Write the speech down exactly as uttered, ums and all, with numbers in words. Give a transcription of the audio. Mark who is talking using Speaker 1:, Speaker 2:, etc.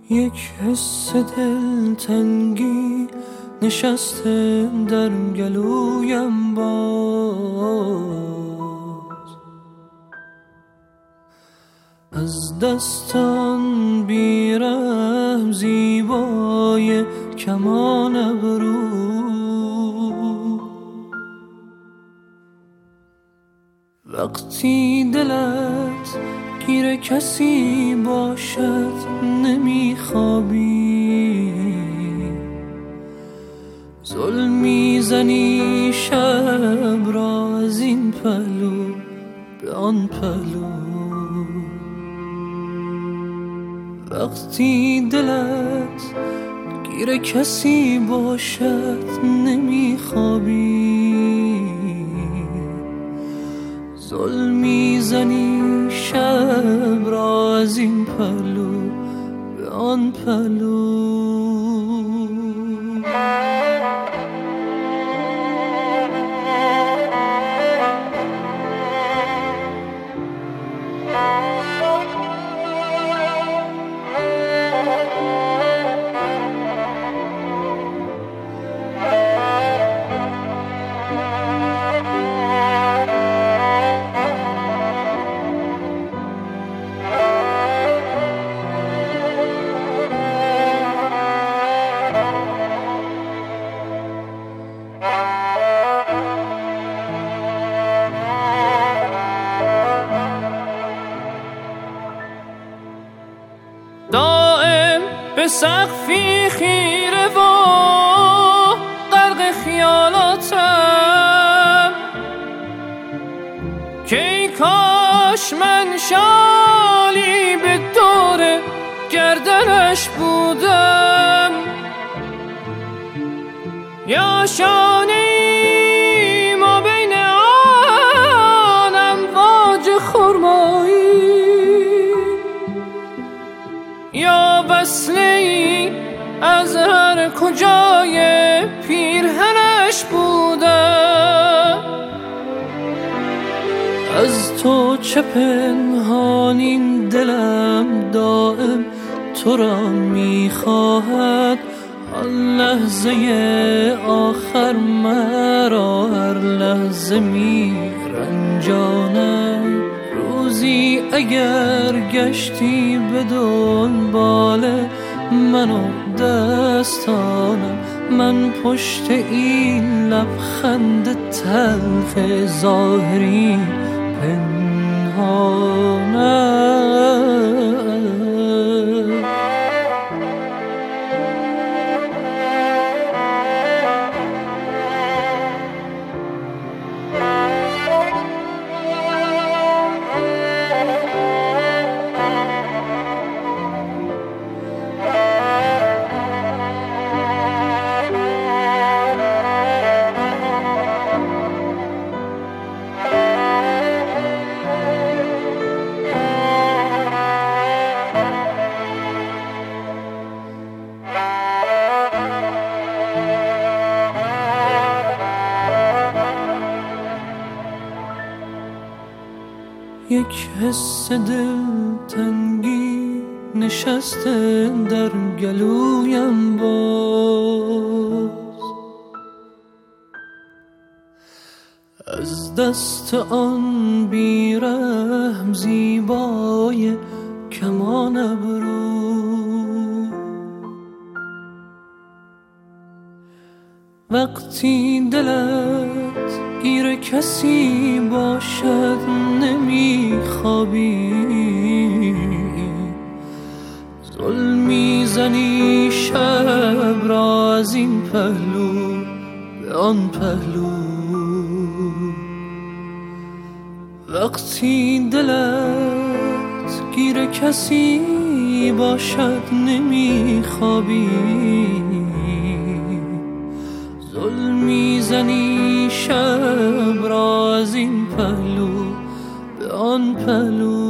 Speaker 1: یک حس دلتنگی نشسته در گلویم باز، از دستان بیرحم زیبای کمان ابرو. وقتی دلت گیر کسی باشد نمیخوابی، ظلم میزنی شب را از این پهلو به آن پهلو. وقتی دلت گیر کسی باشد نمیخوابی، ظلم میزنی شب را از این پهلو به آن پهلو.
Speaker 2: دائم به سقفی خیره و غرق خیالاتم که ای کاش من شالی به دور گردنش بودم، یا شانه ما بین آن امواج خرمایی، یا وصله‌ای از هر کجای پیرهنش بودم.
Speaker 1: از تو چه پنهان این دلم دائم تو را میخواهد، آن لحظه آخر مرا هر لحظه میرنجاند. روزی اگر گشتی به دنبال من و دستانم، من پشت این لبخند تلخ ظاهری پنهانم. یک حس دلتنگی نشسته در گلویم باز، از دست آن بیرحم زیبای کمان ابرو. وقتی دلت گیر کسی باشد نمیخوابی، ظلم میزنی شب را از این پهلو به آن پهلو. وقتی دلت گیر کسی باشد نمیخوابی، ظلم میزنی شب را از این پهلو به آن پهلو.